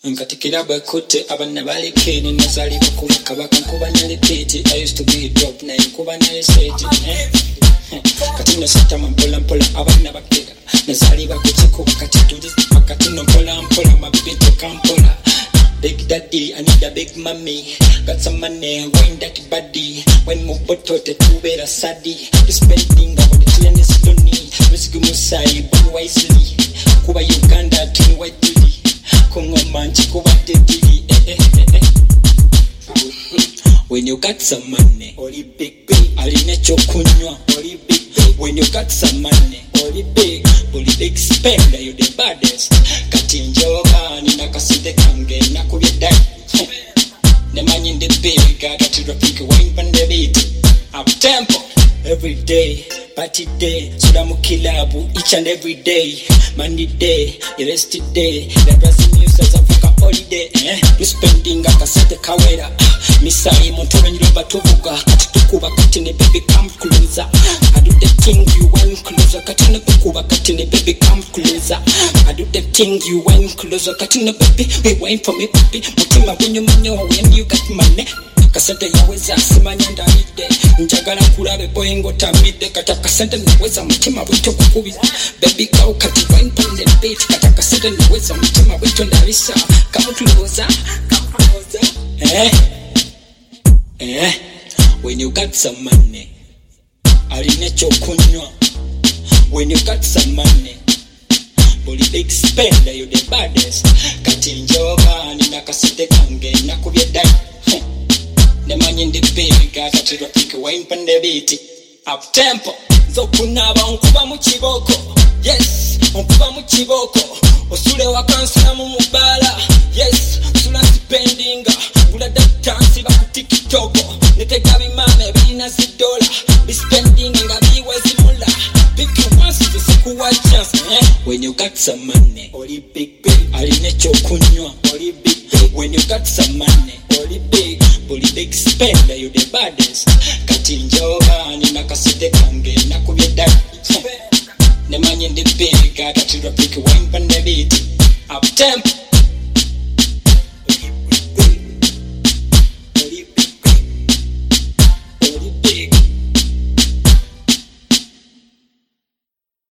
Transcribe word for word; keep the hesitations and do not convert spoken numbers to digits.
Nkatikira bakote abana balikeni nazali bakuba kabaka nkuba nyali piti. I used to be drop na nkuba nyali stage eh Katino sita mpola mpola abana bakira nazali bakuchiko kati tundi katino mpola mpola mabito kampola. Big daddy, I need a big mommy. Got some money, wind that body. When move to the two better saddy. You spending over the cleanest money. Risk musai, but wisely. Kuba Uganda, tin white duty. Kongo manchi, kuba debili. When you got some money, only big big. Ali necho kunywa, only big big. When you got some money, only big. Only big spender, you the baddest. Katinjoga, nina kasite kange, na kubidai. Nemani in the big, I got to the pick wine pan the beat. Up tempo, every day, party day, sudamu kilabu, each and every day. Monday day, rest day, the Brazil news as Africa holiday. Eh, you spending a kasite kawera. Misai montoro nyiroba tuvuga, kati tukuba katine baby come closer. I do the thing you want closer, katine kukuba katine baby come closer. I do the thing you want closer, katine baby, we wine for me baby. Mutima wenyu manyo when you got money. Kasente yaweza simanya ndalide, njagala kulabe boyengo tamide. Kata kasente naweza mutima wito kukubiza. Baby go kati wine pon the beat, kata kasente naweza mutima wito ndalisa. Come closer, come closer. Eh? Eh, when you got some money, alinecho kunywa. When you got some money, bully big spender, you the baddest. Katinjoga, nina kasite kange, na kubiedai. Nemani in the baby, gata to the pick wine pan the beat. Up tempo, zokunaba unkuba muchiboko. Yes, unkuba muchiboko. Osule wakansula mumubala. Yes, sula spendinga. Gula da dansi ba kutikitoko. Neteka bimame bina zidola. Be spending nga biwezi mula. Pick you once to sikuwa chance eh? When you got some money, only big big. Alinecho kunywa, only big big. When you got some money, only big. Bully big spender, you the baddest. Katinjoga, nina kasite kange, na kubiedai. Nemani in the big, I got to the pick wine pan the beat. Up tempo.